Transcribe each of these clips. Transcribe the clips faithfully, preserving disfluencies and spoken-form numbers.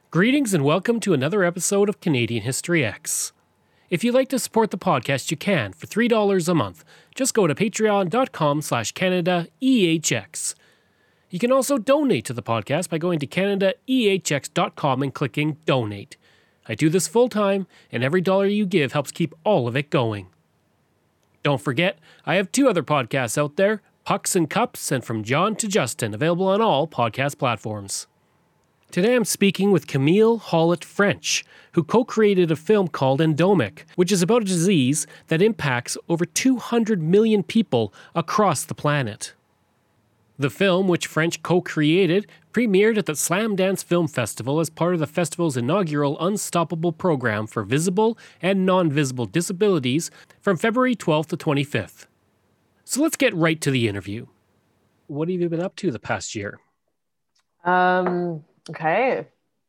Greetings and welcome to another episode of Canadian History X. If you'd like to support the podcast, you can for three dollars a month. Just go to patreon.com slash CanadaEHX. You can also donate to the podcast by going to Canada E H X dot com and clicking Donate. I do this full time, and every dollar you give helps keep all of it going. Don't forget, I have two other podcasts out there, Pucks and Cups and From John to Justin, available on all podcast platforms. Today I'm speaking with Camille Hallett French, who co-created a film called Endemic, which is about a disease that impacts over two hundred million people across the planet. The film, which French co-created, premiered at the Slamdance Film Festival as part of the festival's inaugural Unstoppable program for visible and non-visible disabilities from February twelfth to twenty-fifth. So let's get right to the interview. What have you been up to the past year? Um... Okay.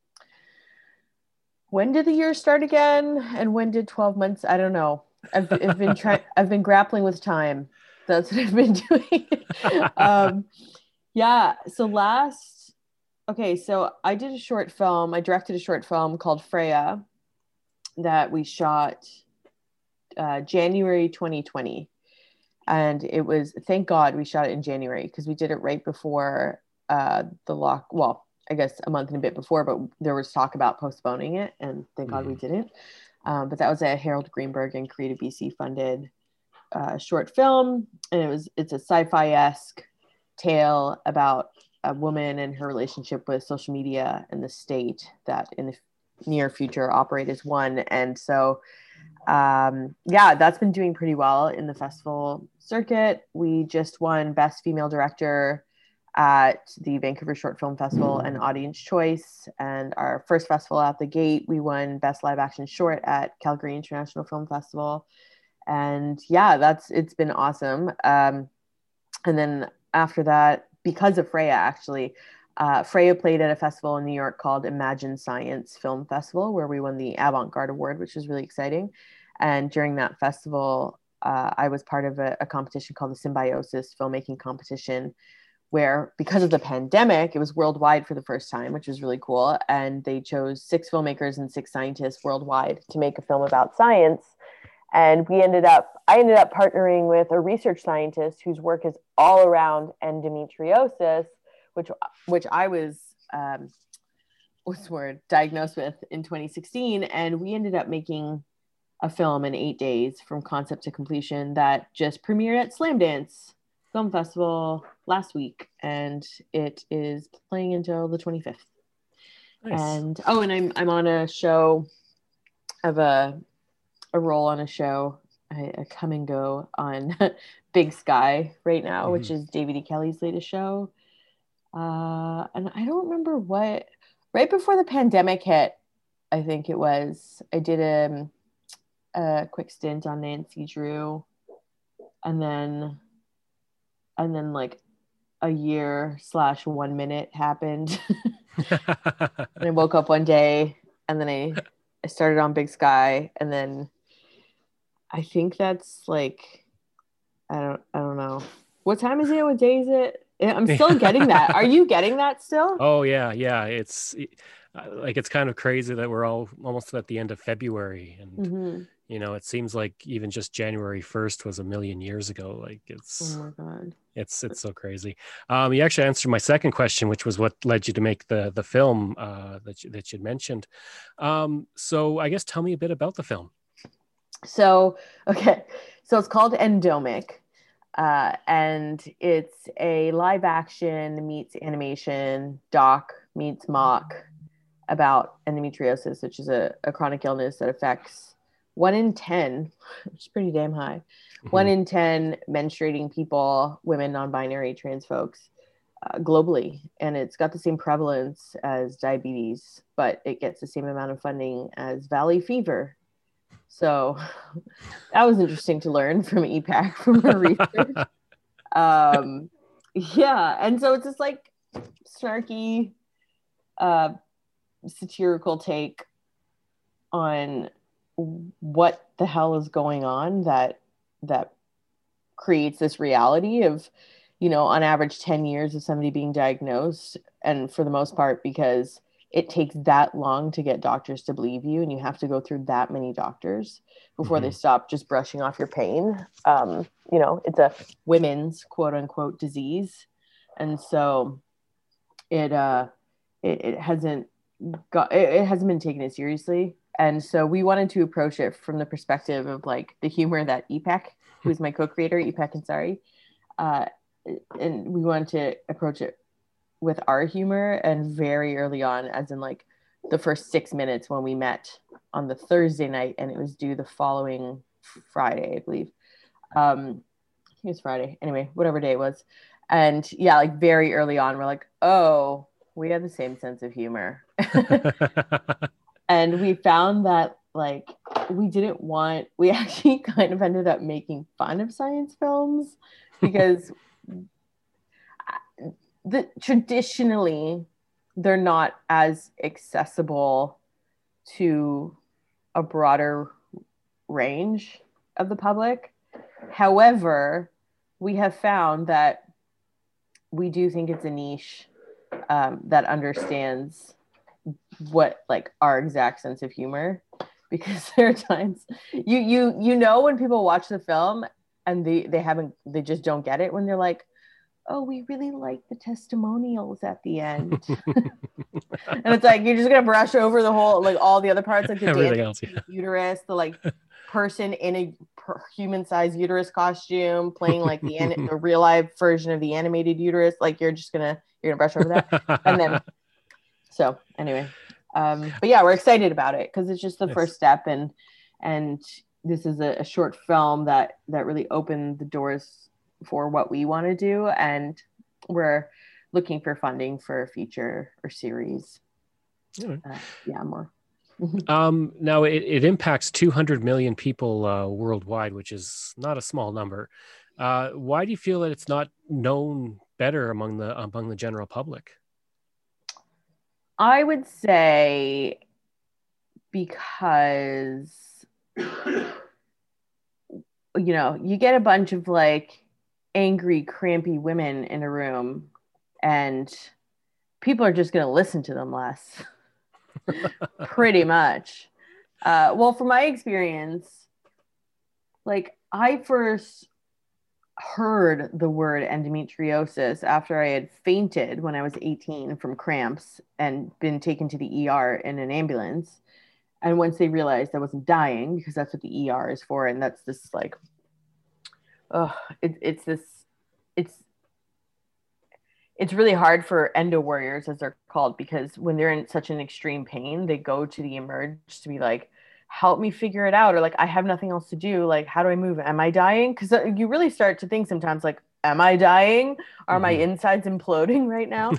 When did the year start again? And when did twelve months? I don't know. I've, I've been trying, I've been grappling with time. That's what I've been doing. um, yeah. So last, okay. So I did a short film. I directed a short film called Freya that we shot uh, January twenty twenty. And it was, thank God we shot it in January because we did it right before uh, the lock, well, I guess a month and a bit before, but there was talk about postponing it, and thank mm. God we didn't. Um, but that was a Harold Greenberg and Creative B C funded uh, short film, and it was it's a sci-fi-esque tale about a woman and her relationship with social media and the state that in the near future operate as one. And so, um, yeah, that's been doing pretty well in the festival circuit. We just won Best Female Director at the Vancouver Short Film Festival and Audience Choice. And our first festival out the gate, we won Best Live Action Short at Calgary International Film Festival. And yeah, that's, it's been awesome. Um, and then after that, because of Freya, actually, uh, Freya played at a festival in New York called Imagine Science Film Festival, where we won the Avant-Garde Award, which was really exciting. And during that festival, uh, I was part of a, a competition called the Symbiosis Filmmaking Competition, where because of the pandemic, it was worldwide for the first time, which was really cool. And they chose six filmmakers and six scientists worldwide to make a film about science. And we ended up, I ended up partnering with a research scientist whose work is all around endometriosis, which, which I was, um, what's the word, diagnosed with in twenty sixteen. And we ended up making a film in eight days from concept to completion that just premiered at Slamdance Film Festival last week, and it is playing until the twenty-fifth. Nice. And oh, and I'm I'm on a show, I have a a role on a show, I, I come and go on Big Sky right now, mm-hmm. which is David E. Kelly's latest show. Uh, and I don't remember what, right before the pandemic hit, I think it was, I did a, a quick stint on Nancy Drew, and then And then like a year slash one minute happened. And I woke up one day and then I, I started on Big Sky. And then I think that's like, I don't, I don't know. What time is it? What day is it? I'm still getting that. Are you getting that still? Oh yeah. Yeah. It's like, it's kind of crazy that we're all almost at the end of February, and mm-hmm. you know, it seems like even just January first was a million years ago. Like it's, oh my God. It's it's so crazy. Um, you actually answered my second question, which was what led you to make the the film uh, that you, that you'd mentioned. Um, so I guess tell me a bit about the film. So okay, so it's called Endemic, uh, and it's a live action meets animation, doc meets mock about endometriosis, which is a, a chronic illness that affects one in ten, which is pretty damn high. Mm-hmm. One in ten menstruating people, women, non-binary, trans folks, uh, globally. And it's got the same prevalence as diabetes, but it gets the same amount of funding as valley fever. So that was interesting to learn from E PAC, from her research. um, yeah. And so it's just like snarky, uh, satirical take on what the hell is going on that that creates this reality of, you know, on average ten years of somebody being diagnosed, and for the most part because it takes that long to get doctors to believe you, and you have to go through that many doctors before mm-hmm. they stop just brushing off your pain. Um, you know, it's a women's quote unquote disease. And so it, uh, it, it hasn't got, it, it hasn't been taken as seriously. And so we wanted to approach it from the perspective of like the humor that Ipek, who's my co-creator, Ipek Ansari, uh, and we wanted to approach it with our humor, and very early on, as in like the first six minutes when we met on the Thursday night, and it was due the following Friday, I believe. Um, I think it was Friday. Anyway, whatever day it was. And yeah, like very early on, we're like, oh, we have the same sense of humor. And we found that like we didn't want, we actually kind of ended up making fun of science films because the traditionally they're not as accessible to a broader range of the public. However, we have found that we do think it's a niche um, that understands what like our exact sense of humor, because there are times you you you know when people watch the film and they they haven't they just don't get it when they're like, oh, we really like the testimonials at the end. And it's like you're just gonna brush over the whole like all the other parts, like the everything else, yeah. uterus, the like person in a human-sized uterus costume playing like the, an- the real life version of the animated uterus. Like you're just gonna you're gonna brush over that, and then so anyway, um, but yeah, we're excited about it because it's just the nice. first step, and and this is a, a short film that that really opened the doors for what we want to do, and we're looking for funding for a feature or series. Yeah, uh, yeah more. um, now it, it impacts two hundred million people uh, worldwide, which is not a small number. Uh, why do you feel that it's not known better among the among the general public? I would say because, you know, you get a bunch of like angry, crampy women in a room and people are just going to listen to them less. Pretty much. Uh, well, from my experience, like I first heard the word endometriosis after I had fainted when I was eighteen from cramps and been taken to the E R in an ambulance. And once they realized I wasn't dying, because that's what the E R is for, and that's this like, oh, it, it's this, it's, it's really hard for endo warriors, as they're called, because when they're in such an extreme pain, they go to the emerge to be like, help me figure it out, or like I have nothing else to do, like how do I move, am I dying? Because you really start to think sometimes like, am I dying, are mm-hmm. my insides imploding right now?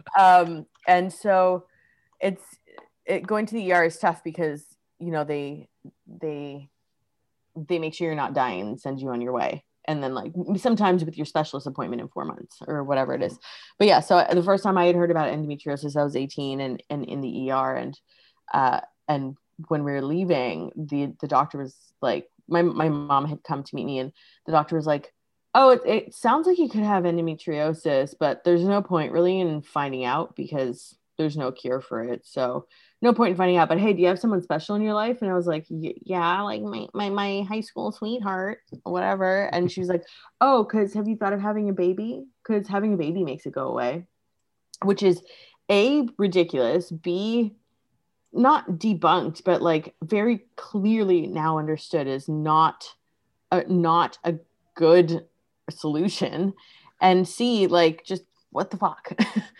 um and so it's it, going to the E R is tough because you know they they they make sure you're not dying and send you on your way, and then like sometimes with your specialist appointment in four months or whatever it is. But yeah, so the first time I had heard about endometriosis I was eighteen and, and in the E R, and uh and when we were leaving, the the doctor was like, my, my mom had come to meet me, and the doctor was like, oh, it, it sounds like you could have endometriosis, but there's no point really in finding out because there's no cure for it. So no point in finding out, but hey, do you have someone special in your life? And I was like, yeah, like my, my, my high school sweetheart, whatever. And she was like, oh, because have you thought of having a baby? Because having a baby makes it go away, which is A, ridiculous, B, not debunked, but like very clearly now understood as not a, not a good solution, and C, like just what the fuck.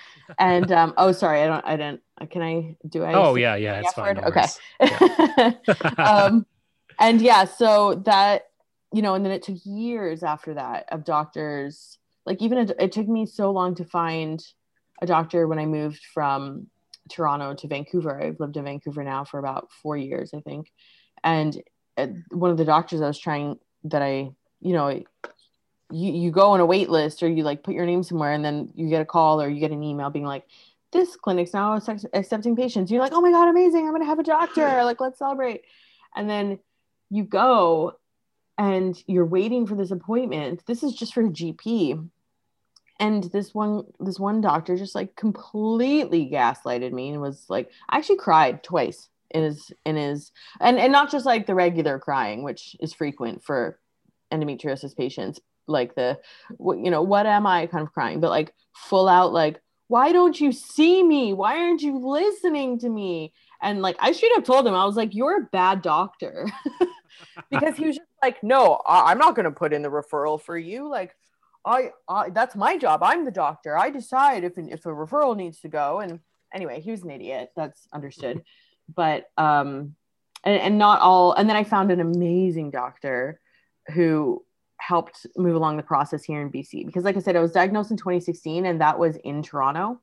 And um oh sorry, I don't I don't can I do I oh yeah yeah it's fine, no okay. Yeah. um and yeah, so that, you know, and then it took years after that of doctors, like even it, it took me so long to find a doctor when I moved from Toronto to Vancouver. I've lived in Vancouver now for about four years, I think. And one of the doctors I was trying that I, you know, you, you go on a wait list or you like put your name somewhere and then you get a call or you get an email being like, this clinic's now accepting patients. You're like, oh my God, amazing. I'm going to have a doctor. Like, let's celebrate. And then you go and you're waiting for this appointment. This is just for a G P. and this one this one doctor just like completely gaslighted me and was like, I actually cried twice in his in his and and not just like the regular crying, which is frequent for endometriosis patients, like the you know what am I kind of crying, but like full out like, why don't you see me, why aren't you listening to me? And like I straight up told him, I was like, you're a bad doctor. Because he was just like, no, I- I'm not going to put in the referral for you. Like, I, I, that's my job. I'm the doctor. I decide if, if a referral needs to go. And anyway, he was an idiot. That's understood. But, um, and, and not all, and then I found an amazing doctor who helped move along the process here in B C, because like I said, I was diagnosed in twenty sixteen and that was in Toronto.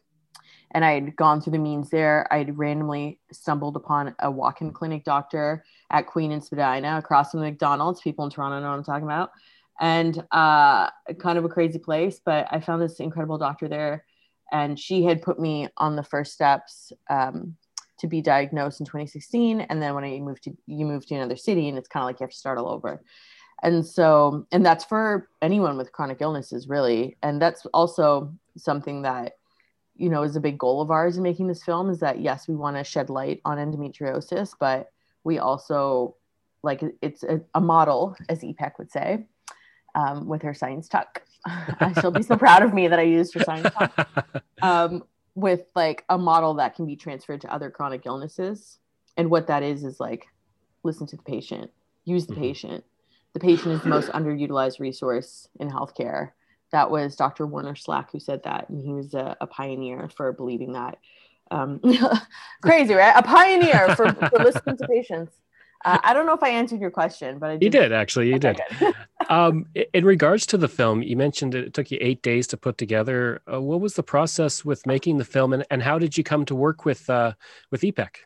And I had gone through the means there. I had randomly stumbled upon a walk-in clinic doctor at Queen and Spadina across from the McDonald's. People in Toronto know what I'm talking about. And uh, kind of a crazy place, but I found this incredible doctor there. And she had put me on the first steps um, to be diagnosed in twenty sixteen. And then when I moved to, you move to another city and it's kind of like you have to start all over. And so, and that's for anyone with chronic illnesses, really. And that's also something that, you know, is a big goal of ours in making this film, is that, yes, we want to shed light on endometriosis, but we also, like, it's a, a model, as E P E C would say, um, with her science tuck. She'll be so proud of me that I used her science tuck. Um, with like a model that can be transferred to other chronic illnesses. And what that is, is like, listen to the patient, use the mm-hmm. patient. The patient is the most underutilized resource in healthcare. That was Doctor Warner Slack who said that. And he was a, a pioneer for believing that. Um, crazy, right? A pioneer for, for listening to patients. Uh, I don't know if I answered your question, but I did. You did, actually. You okay, did. um, in regards to the film, you mentioned it took you eight days to put together. Uh, what was the process with making the film, and, and how did you come to work with uh, with E P E C?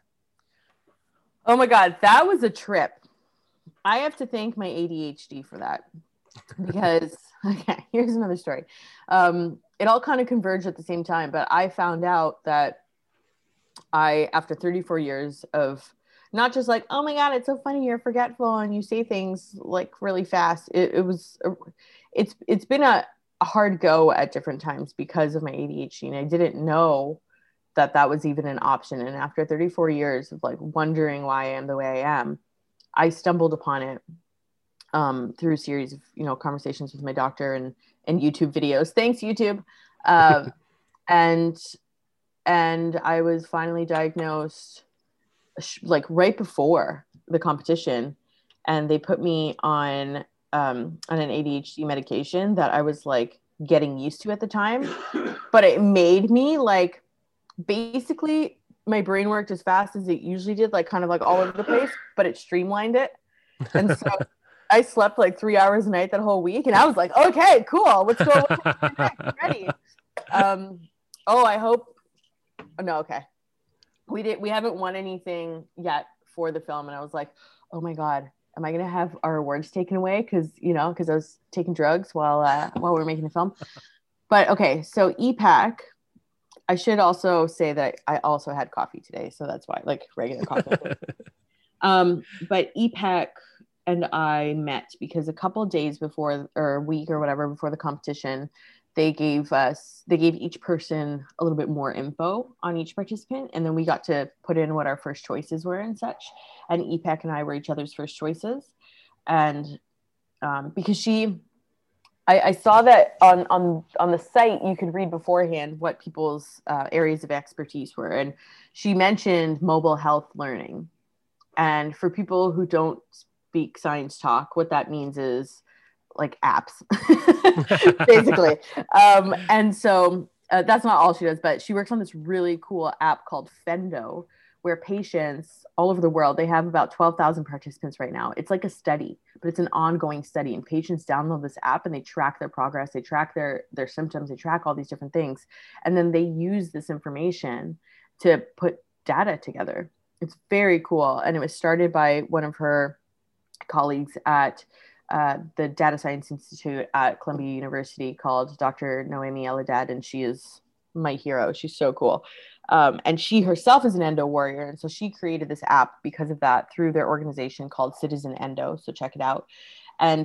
Oh my God, that was a trip. I have to thank my A D H D for that, because, okay, here's another story. Um, it all kind of converged at the same time, but I found out that I, after thirty-four years of not just like, oh my God, it's so funny, you're forgetful and you say things like really fast. It, it was, it's, it's been a, a hard go at different times because of my A D H D. And I didn't know that that was even an option. And after thirty-four years of like wondering why I am the way I am, I stumbled upon it um, through a series of, you know, conversations with my doctor and, and YouTube videos. Thanks, YouTube. Um, and, and I was finally diagnosed like right before the competition, and they put me on, um, on an A D H D medication that I was like getting used to at the time, but it made me like, basically my brain worked as fast as it usually did, like kind of like all over the place, but it streamlined it. And so I slept like three hours a night that whole week. And I was like, okay, cool. What's going on next? I'm ready. Um, oh, I hope. No. Okay. We did. We haven't won anything yet for the film. And I was like, oh my God, am I going to have our awards taken away? Cause you know, cause I was taking drugs while, uh, while we were making the film. But okay. So E P E C, I should also say that I also had coffee today, so that's why, like regular coffee. um, but E P E C and I met because a couple of days before, or a week or whatever before the competition, they gave us, they gave each person a little bit more info on each participant, and then we got to put in what our first choices were and such. And E P E C and I were each other's first choices, and um, because she. I, I saw that on, on, on the site, you could read beforehand what people's uh, areas of expertise were. And she mentioned mobile health learning. And for people who don't speak science talk, what that means is like apps, basically. um, and so uh, that's not all she does, but she works on this really cool app called Fendo, where patients all over the world, they have about twelve thousand participants right now. It's like a study, but it's an ongoing study, and patients download this app and they track their progress. They track their, their symptoms. They track all these different things. And then they use this information to put data together. It's very cool. And it was started by one of her colleagues at uh, the Data Science Institute at Columbia University called Doctor Noemi Eladad. And she is my hero. She's so cool. Um, and she herself is an endo warrior. And so she created this app because of that through their organization called Citizen Endo. So check it out. And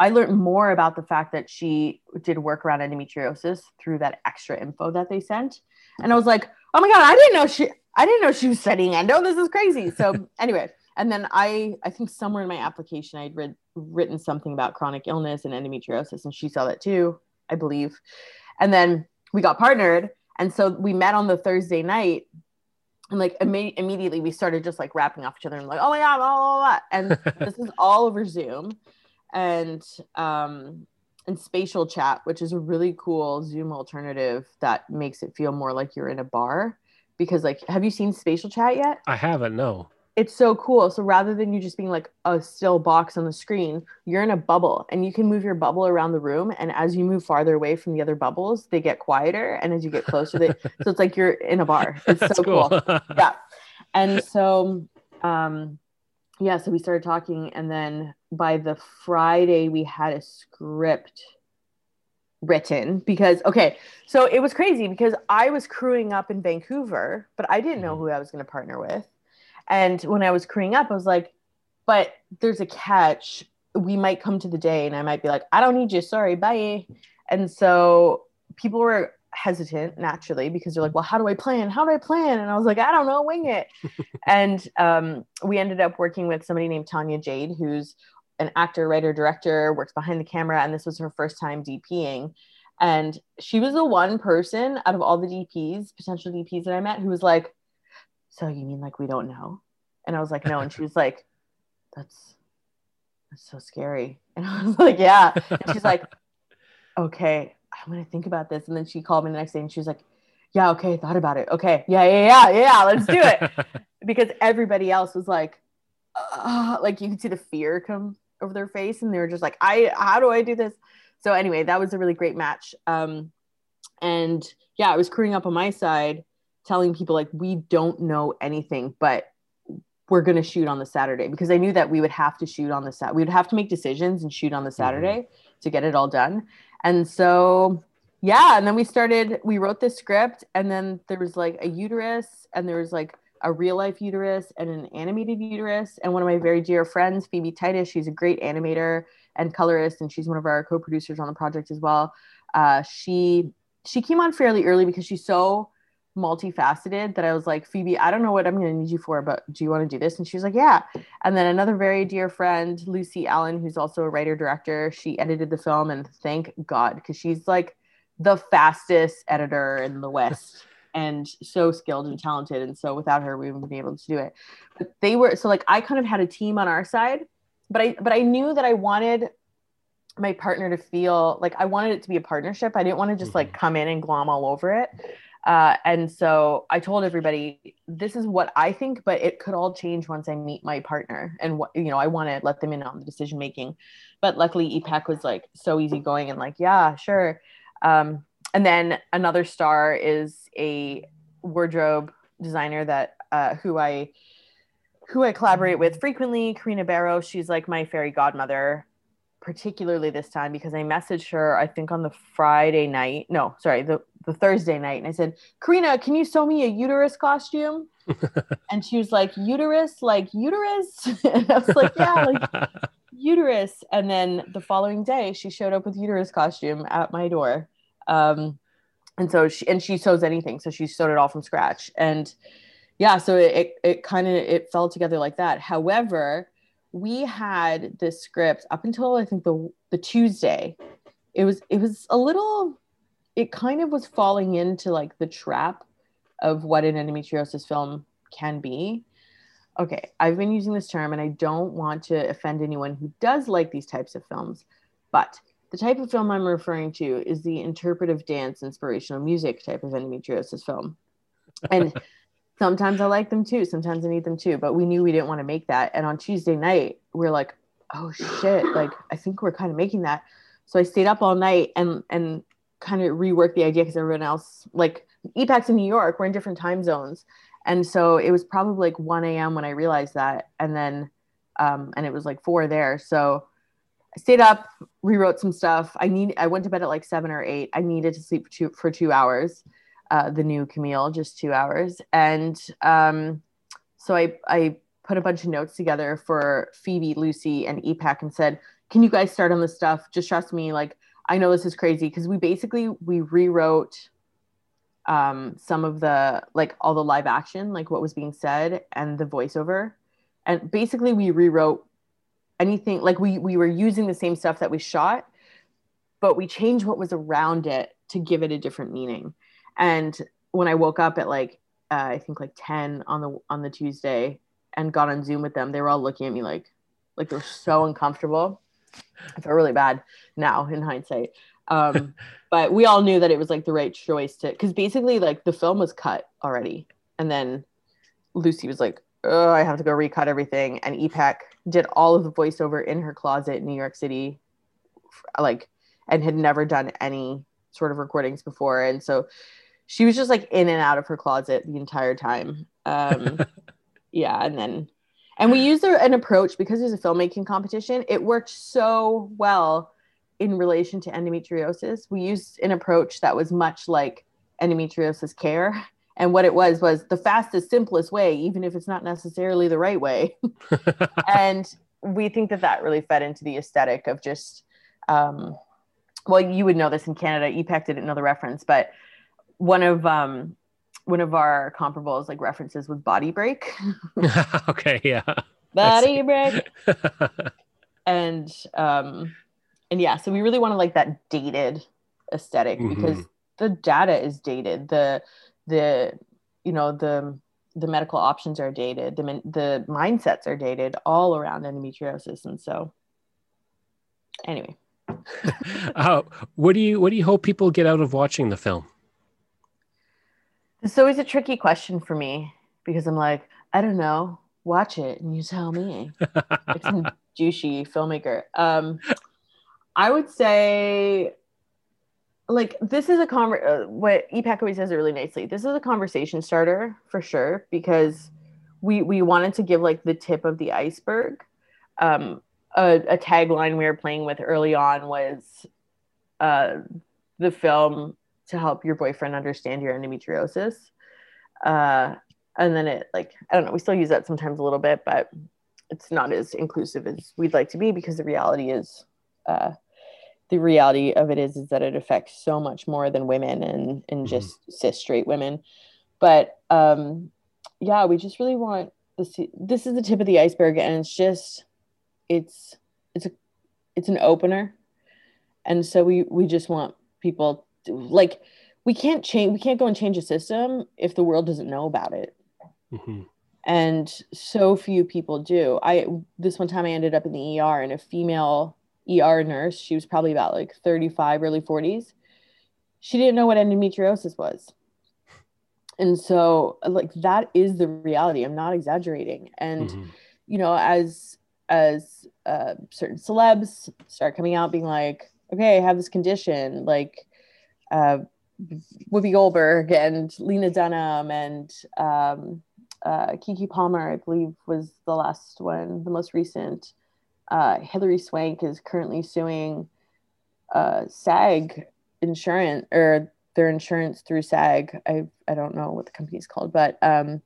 I learned more about the fact that she did work around endometriosis through that extra info that they sent. And I was like, oh my God, I didn't know she, I didn't know she was studying endo. This is crazy. So anyway, and then I, I think somewhere in my application, I'd read, written something about chronic illness and endometriosis, and she saw that too, I believe. And then we got partnered. And so we met on the Thursday night, and like imme- immediately we started just like rapping off each other and like, oh my God, blah, blah, blah. And this is all over Zoom. And um and Spatial Chat, which is a really cool Zoom alternative that makes it feel more like you're in a bar. Because like, have you seen Spatial Chat yet? I haven't, no. It's so cool. So rather than you just being like a still box on the screen, you're in a bubble, and you can move your bubble around the room, and as you move farther away from the other bubbles, they get quieter, and as you get closer, they so it's like you're in a bar. It's That's so cool. cool. Yeah. And so um yeah, so we started talking, and then by the Friday we had a script written because, okay, so it was crazy because I was crewing up in Vancouver, but I didn't know who I was going to partner with. And when I was crewing up, I was like, but there's a catch. We might come to the day and I might be like, I don't need you. Sorry, bye. And so people were hesitant naturally because they're like, well, how do I plan? How do I plan? And I was like, I don't know, wing it. And um, we ended up working with somebody named Tanya Jade, who's an actor, writer, director, works behind the camera. And this was her first time DPing. And she was the one person out of all the D Ps, potential D Ps that I met, who was like, so you mean like we don't know? And I was like, no. And she was like, that's, that's so scary. And I was like, yeah. And she's like, okay, I'm going to think about this. And then she called me the next day and she was like, yeah, okay, thought about it. Okay. Yeah, yeah, yeah, yeah, let's do it. Because everybody else was like, uh, like you could see the fear come over their face. And they were just like, I, how do I do this? So anyway, that was a really great match. Um, and yeah, I was crewing up on my side, telling people like, we don't know anything, but we're going to shoot on the Saturday, because I knew that we would have to shoot on the Saturday. We would have to make decisions and shoot on the Saturday mm-hmm. to get it all done. And so, yeah. And then we started, we wrote this script, and then there was like a uterus, and there was like a real life uterus and an animated uterus. And one of my very dear friends, Phoebe Titus, she's a great animator and colorist, and she's one of our co-producers on the project as well. Uh, she, she came on fairly early because she's so multifaceted that I was like, Phoebe, I don't know what I'm going to need you for, but do you want to do this? And she was like, yeah. And then another very dear friend, Lucy Allen, who's also a writer director, she edited the film, and thank God, because she's like the fastest editor in the West and so skilled and talented. And so without her, we wouldn't be able to do it. But they were, so like I kind of had a team on our side, but I, but I knew that I wanted my partner to feel like I wanted it to be a partnership. I didn't want to just mm-hmm. like come in and glom all over it. Uh, and so I told everybody, this is what I think, but it could all change once I meet my partner. And what, you know, I want to let them in on the decision making. But luckily, E PAC was like so easygoing and like, yeah, sure. Um, and then another star is a wardrobe designer that uh, who I who I collaborate with frequently, Karina Barrow. She's like my fairy godmother, particularly this time because I messaged her, I think on the Friday night, no, sorry, the, the Thursday night. And I said, Karina, can you sew me a uterus costume? And she was like, uterus, like uterus? And I was like, yeah, like uterus. And then the following day she showed up with uterus costume at my door. Um, and so she, and she sews anything. So she sewed it all from scratch. And yeah, so it, it, it kind of, it fell together like that. However, we had this script up until I think the the Tuesday. It was it was a little, it kind of was falling into like the trap of what an endometriosis film can be. Okay, I've been using this term and I don't want to offend anyone who does like these types of films, but the type of film I'm referring to is the interpretive dance, inspirational music type of endometriosis film. And sometimes I like them too. Sometimes I need them too. But we knew we didn't want to make that. And on Tuesday night, we we're like, oh shit, like I think we're kind of making that. So I stayed up all night and and kind of reworked the idea because everyone else, like E PAC's in New York, we're in different time zones. And so it was probably like one a.m. when I realized that. And then, um, and it was like four there. So I stayed up, rewrote some stuff. I need, I went to bed at like seven or eight. I needed to sleep for two, for two hours. Uh, the new Camille, just two hours. And um, so I, I put a bunch of notes together for Phoebe, Lucy, and E PAC and said, can you guys start on this stuff? Just trust me. Like, I know this is crazy because we basically we rewrote um some of the like all the live action, like what was being said and the voiceover. And basically we rewrote anything, like we we were using the same stuff that we shot, but we changed what was around it to give it a different meaning. And when I woke up at like uh, I think like ten on the on the Tuesday and got on Zoom with them, they were all looking at me like like they were so uncomfortable. I felt really bad now in hindsight. Um, but we all knew that it was like the right choice to, because basically like the film was cut already. And then Lucy was like, oh, I have to go recut everything. And E P E C did all of the voiceover in her closet in New York City, like, and had never done any sort of recordings before. And so she was just like in and out of her closet the entire time. Um, yeah. And then, and we used a, an approach because there's a filmmaking competition. It worked so well in relation to endometriosis. We used an approach that was much like endometriosis care. And what it was, was the fastest, simplest way, even if it's not necessarily the right way. And we think that that really fed into the aesthetic of just, um, well, you would know this in Canada. E P E C didn't know the reference, but one of um, one of our comparables, like references, was Body Break. Okay, yeah. Body Break. and um, and yeah, so we really want to like that dated aesthetic mm-hmm. because the data is dated. The the you know the the medical options are dated. The the mindsets are dated all around endometriosis, and so anyway. uh, what do you what do you hope people get out of watching the film? It's always a tricky question for me because I'm like, I don't know, watch it and you tell me. Like some douchey filmmaker. Um, I would say, like, this is a conver- uh, what E P E C always says it really nicely. This is a conversation starter for sure because we we wanted to give like the tip of the iceberg. Um, a, a tagline we were playing with early on was uh, the film to help your boyfriend understand your endometriosis. Uh, and then it like, I don't know, we still use that sometimes a little bit, but it's not as inclusive as we'd like to be because the reality is, uh, the reality of it is, is that it affects so much more than women and, and just mm-hmm. cis straight women. But um, yeah, we just really want this. This is the tip of the iceberg. And it's just, it's, it's a, it's an opener. And so we, we just want people to, like, we can't change, we can't go and change a system if the world doesn't know about it. Mm-hmm. And so few people do. I, this one time I ended up in the E R and a female E R nurse, she was probably about like thirty-five, early forties. She didn't know what endometriosis was. And so like, that is the reality. I'm not exaggerating. And, mm-hmm. you know, as, as uh, certain celebs start coming out being like, okay, I have this condition, like uh, Whoopi Goldberg and Lena Dunham and um, uh, Keke Palmer, I believe was the last one, the most recent. Uh, Hilary Swank is currently suing uh, SAG insurance or their insurance through SAG. I I don't know what the company's called, but um,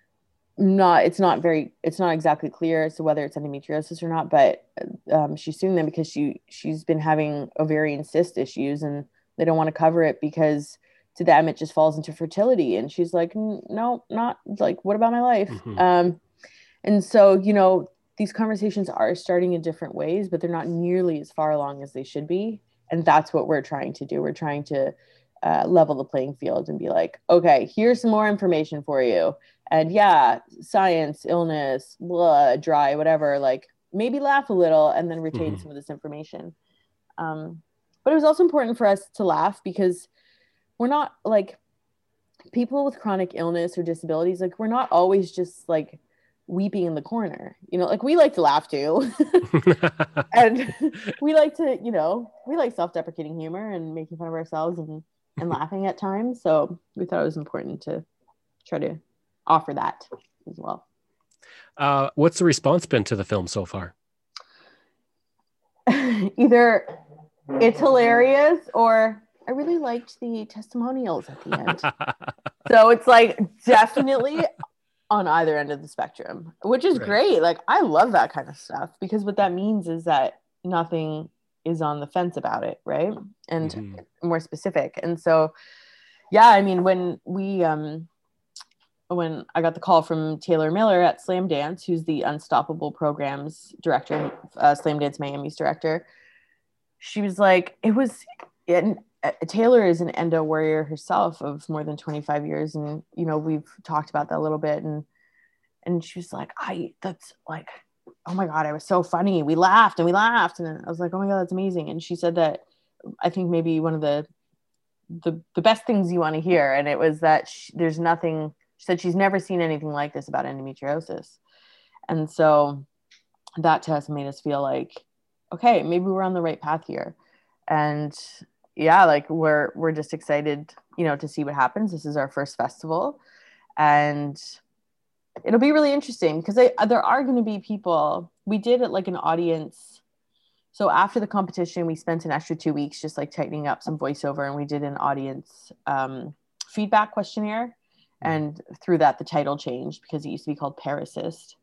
not it's not very it's not exactly clear as to whether it's endometriosis or not. But um, she's suing them because she she's been having ovarian cyst issues and they don't want to cover it because to them it just falls into fertility. And she's like, no, not like, what about my life? Mm-hmm. Um, and so you know. These conversations are starting in different ways, but they're not nearly as far along as they should be. And that's what we're trying to do. We're trying to uh, level the playing field and be like, okay, here's some more information for you. And yeah, science, illness, blah, dry, whatever, like maybe laugh a little and then retain mm-hmm. some of this information. Um, but it was also important for us to laugh because we're not like people with chronic illness or disabilities. Like we're not always just like, weeping in the corner, you know, like we like to laugh too. And we like to, you know, we like self-deprecating humor and making fun of ourselves and, and laughing at times. So we thought it was important to try to offer that as well. Uh, what's the response been to the film so far? Either it's hilarious or I really liked the testimonials at the end. So it's like definitely on either end of the spectrum, which is right. great. Like, I love that kind of stuff because what that means is that nothing is on the fence about it, right? And Mm-hmm. more specific. And so, yeah, I mean, when we, um, when I got the call from Taylor Miller at Slamdance, who's the Unstoppable Programs director, uh, Slamdance Miami's director, she was like, it was, and uh, Taylor is an endo warrior herself of more than twenty-five years. And, you know, we've talked about that a little bit. And, and she was like, I, that's like, oh my God, it was so funny. We laughed and we laughed. And I was like, oh my God, that's amazing. And she said that I think maybe one of the, the, the best things you want to hear. And it was that she, there's nothing, she said she's never seen anything like this about endometriosis. And so that to us made us feel like, okay, maybe we're on the right path here. And yeah, like we're, we're just excited, you know, to see what happens. This is our first festival, and it'll be really interesting because they, there are going to be people. We did it like an audience. So after the competition, we spent an extra two weeks just like tightening up some voiceover, and we did an audience um, feedback questionnaire. And through that, the title changed because it used to be called Parasist.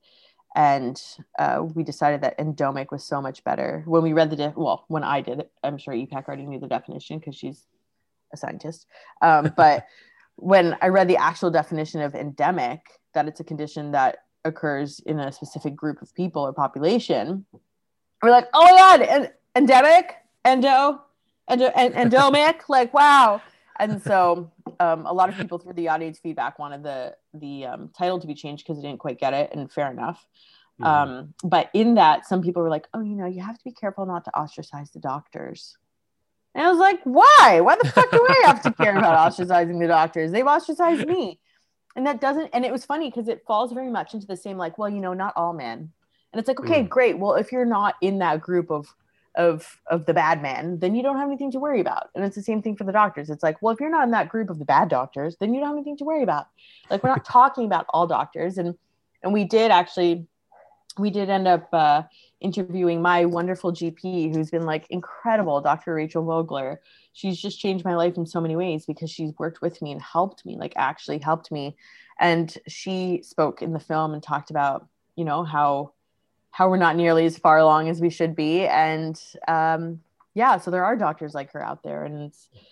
And uh, we decided that endomic was so much better. When we read the, de- well, when I did it, I'm sure E P A C already knew the definition because she's a scientist. Um, but when I read the actual definition of endemic, that it's a condition that occurs in a specific group of people or population, we're like, oh my God, en- endemic, endo, endo, en- endomic, like, wow. And so um, a lot of people through the audience feedback wanted the the um, title to be changed because they didn't quite get it, and fair enough. Mm-hmm. Um, but in that, some people were like, oh, you know, you have to be careful not to ostracize the doctors. And I was like, why? Why the fuck do I have to care about ostracizing the doctors? They've ostracized me. And that doesn't, and it was funny because it falls very much into the same, like, well, you know, not all men. And it's like, okay, mm. great. Well, if you're not in that group of of of the bad men, then you don't have anything to worry about. And it's the same thing for the doctors. It's like, well, if you're not in that group of the bad doctors, then you don't have anything to worry about. Like, we're not talking about all doctors. And and we did actually, we did end up uh, interviewing my wonderful G P, who's been like incredible, Doctor Rachel Vogler. She's just changed my life in so many ways because she's worked with me and helped me, like actually helped me. And she spoke in the film and talked about, you know, how how we're not nearly as far along as we should be. And um, yeah, so there are doctors like her out there. And,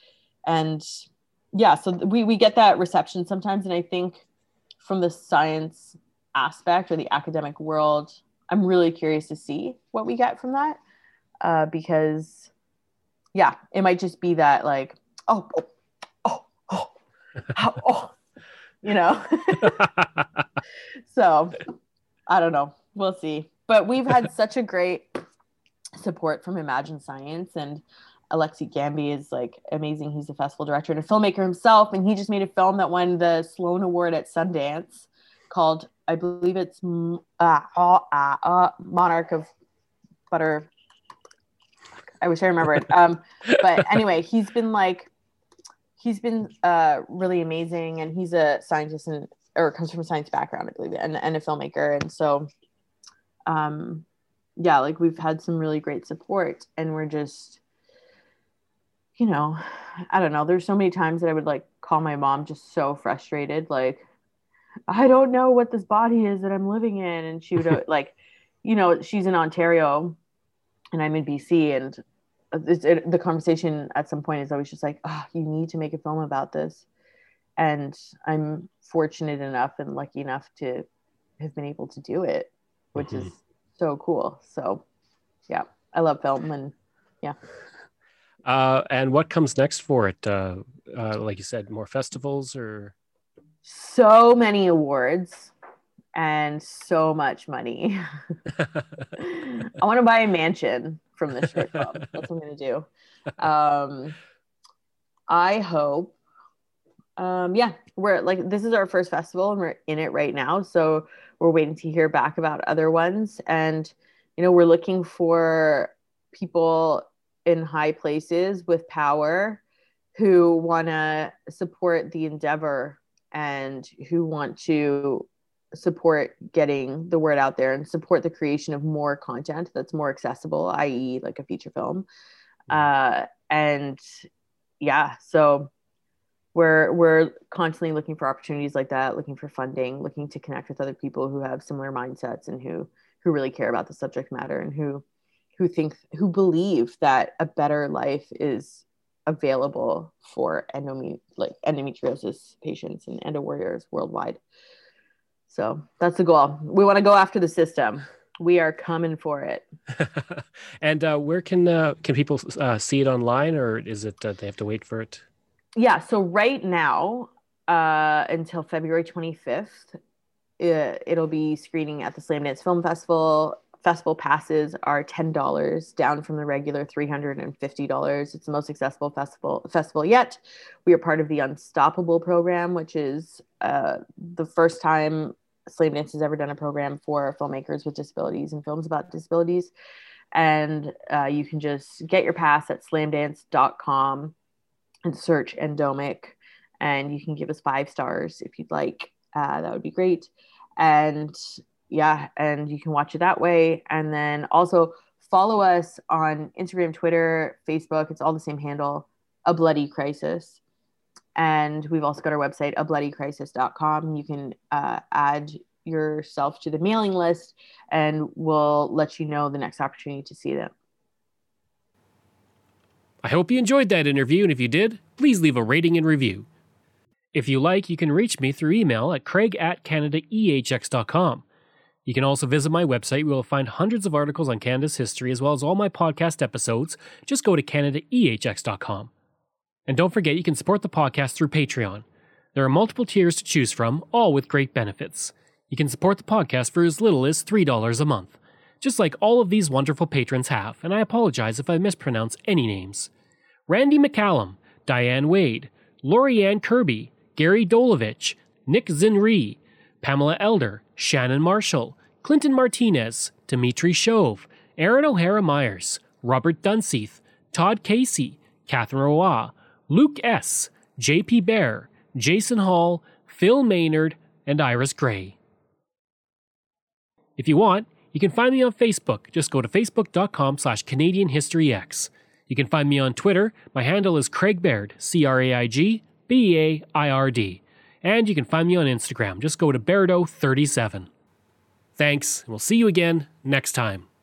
and yeah, so we, we get that reception sometimes. And I think from the science aspect or the academic world, I'm really curious to see what we get from that. Uh, because yeah, it might just be that like, oh, oh, oh, oh, oh, oh you know? So I don't know. We'll see. But we've had such a great support from Imagine Science, and Alexi Gambi is like amazing. He's a festival director and a filmmaker himself, and he just made a film that won the Sloan Award at Sundance called, I believe it's uh, uh, uh, Monarch of Butter. I wish I remembered. Um, but anyway, he's been like, he's been uh, really amazing, and he's a scientist and or comes from a science background, I believe, and, and a filmmaker. And so um yeah, like we've had some really great support, and we're just, you know, I don't know, there's so many times that I would like call my mom just so frustrated, like, I don't know what this body is that I'm living in. And she would like, you know, she's in Ontario and I'm in B C, and it's, it, the conversation at some point is always just like, oh, you need to make a film about this. And I'm fortunate enough and lucky enough to have been able to do it, which mm-hmm. is so cool. So yeah, I love film, and yeah. Uh, and what comes next for it? Uh, uh, like you said, more festivals or? So many awards and so much money. I want to buy a mansion from this short film. That's what I'm going to do. Um, I hope, um, yeah, we're like, this is our first festival and we're in it right now. So we're waiting to hear back about other ones. And, you know, we're looking for people in high places with power who want to support the endeavor and who want to support getting the word out there and support the creation of more content that's more accessible, that is like a feature film. Uh, and yeah, so we're we're constantly looking for opportunities like that, looking for funding, looking to connect with other people who have similar mindsets and who who really care about the subject matter and who who think, who believe that a better life is available for endome- like endometriosis patients and endo warriors worldwide. So that's the goal. We want to go after the system. We are coming for it. And uh, where can uh, can people uh, see it online, or is it uh, they have to wait for it? Yeah. So right now, uh, until February twenty-fifth, it, it'll be screening at the Slamdance Film Festival. Festival passes are ten dollars, down from the regular three hundred fifty dollars. It's the most accessible festival festival yet. We are part of the Unstoppable program, which is uh, the first time Slamdance has ever done a program for filmmakers with disabilities and films about disabilities. And uh, you can just get your pass at slamdance dot com and search Endomic, and you can give us five stars if you'd like. Uh, that would be great. And yeah, and you can watch it that way. And then also follow us on Instagram, Twitter, Facebook. It's all the same handle, A Bloody Crisis. And we've also got our website, a bloody crisis dot com. You can uh, add yourself to the mailing list, and we'll let you know the next opportunity to see them. I hope you enjoyed that interview, and if you did, please leave a rating and review. If you like, you can reach me through email at craig at canada e h x dot com. You can also visit my website where you'll find hundreds of articles on Canada's history as well as all my podcast episodes. Just go to canada e h x dot com. And don't forget, you can support the podcast through Patreon. There are multiple tiers to choose from, all with great benefits. You can support the podcast for as little as three dollars a month, just like all of these wonderful patrons have, and I apologize if I mispronounce any names. Randy McCallum, Diane Wade, Lorianne Kirby, Gary Dolovich, Nick Zinri, Pamela Elder, Shannon Marshall, Clinton Martinez, Dimitri Shove, Aaron O'Hara Myers, Robert Dunseith, Todd Casey, Catherine Roy, Luke S., J P Bear, Jason Hall, Phil Maynard, and Iris Gray. If you want, you can find me on Facebook. Just go to facebook dot com slash Canadian History X. You can find me on Twitter. My handle is Craig Baird, C R A I G B E A I R D. And you can find me on Instagram. Just go to Bairdo thirty-seven. Thanks, and we'll see you again next time.